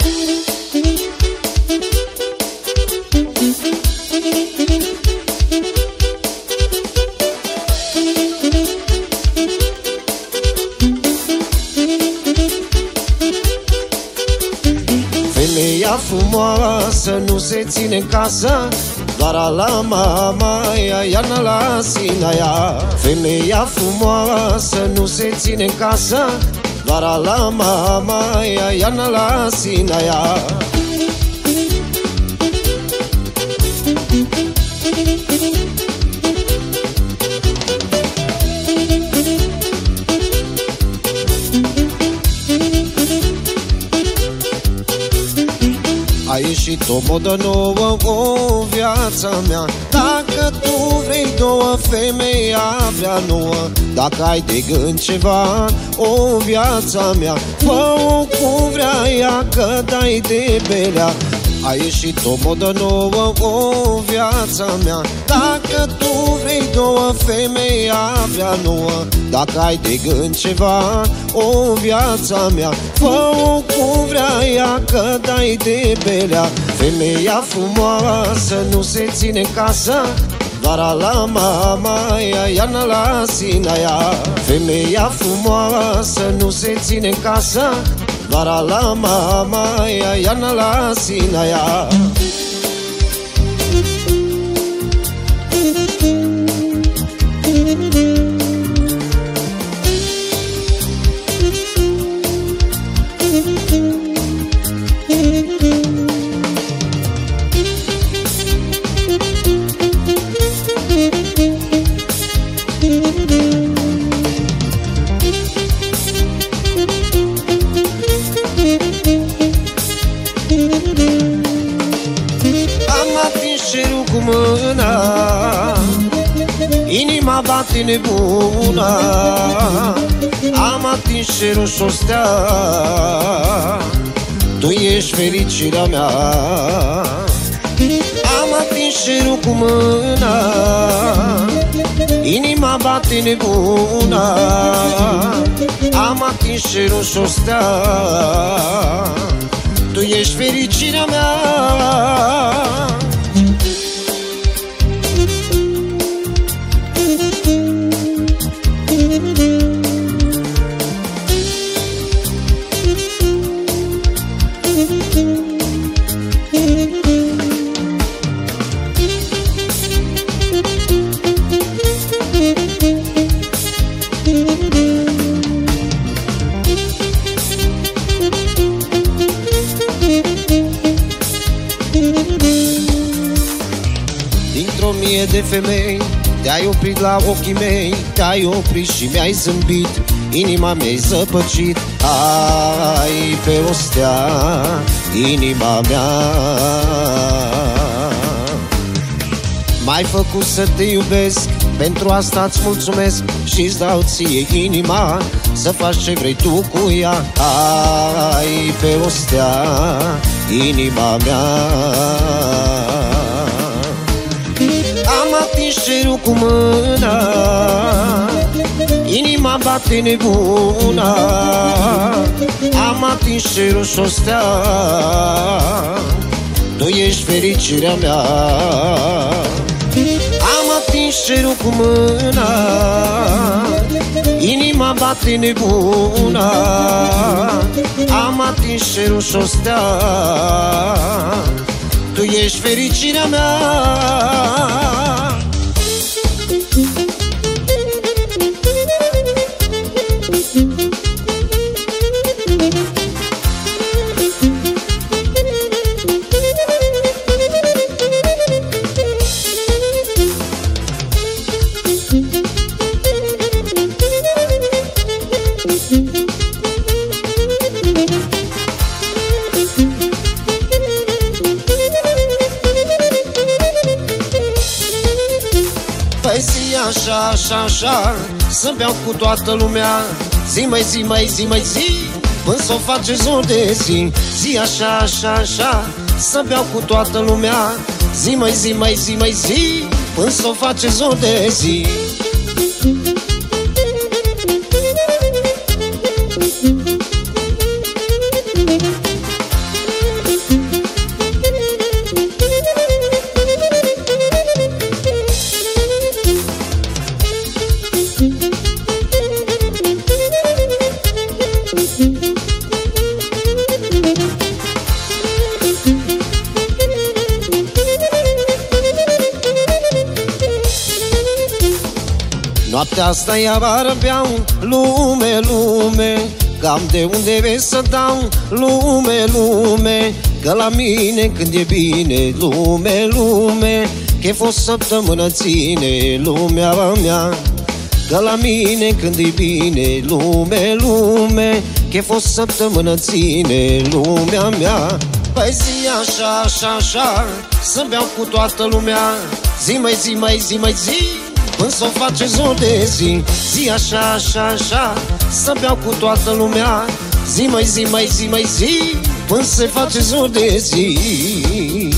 Femeia frumoasă nu se ține în casă, doar la mama ea, iarna la sinaia. Femeia frumoasă nu se ține în casă, doar la mama ea, iarna la sinaia. A ieșit o modă nouă, o viața mea. Dacă tu vrei două, femeia vrea nouă. Dacă ai de gând ceva, o viața mea, fă-o cum vrea ea, că dai de belea. A ieșit o modă nouă, o viața mea. Dacă tu vrei două, femeia vrea nouă. Dacă ai de gând ceva, o viața mea, fă-o cum vrea ea, că dai de belea. Femeia frumoasă nu se ține în casă, doar la mama ea, iarna la sinaia. Femeia frumoasă nu se ține în casă, doar la mama ea, iarna la sinaia. Cu mâna, inima bate nebuna. Am atins cerul și o stea, tu ești fericirea mea. Am atins cerul cu mâna, inima bate nebuna. Am atins cerul și o stea, tu ești fericirea mea. Dintr-o mie de femei te-ai oprit la ochii mei, te-ai oprit și mi-ai zâmbit, inima mi-ai zăpăcit. Ai pe o stea, inima mea, m-ai făcut să te iubesc, pentru asta-ți mulțumesc și-ți dau ție inima, să faci ce vrei tu cu ea. Ai pe o stea, inima mea. Am atins cerul cu mâna, inima bate nebuna. Am atins cerul și o stea, tu ești fericirea mea. Am atins cerul cu mâna, inima bate nebuna. Am atins cerul și o stea, tu ești fericirea mea. Păi zi așa, așa, așa, să beau cu toată lumea. Zi mai zi, mai zi, mai zi, până s-o face zor de zi. Zi așa, așa, așa, să beau cu toată lumea. Zi mai zi, mai zi, mai zi, până s-o face zor de zi. Noaptea asta iar beau, lume, lume, cam de unde vrei să dau, lume, lume, că la mine când e bine, lume, lume, chef o săptămână ține, lumea mea. Că la mine când e bine, lume, lume, chef o săptămână ține, lumea mea. Păi zi așa, așa, așa, să beau cu toată lumea. Zi mai zi, mai zi, mai zi, până s-o face zor de zi. Zi așa, așa, așa, să beau cu toată lumea. Zi mai zi, mai zi, mai zi, până se face zor de zi.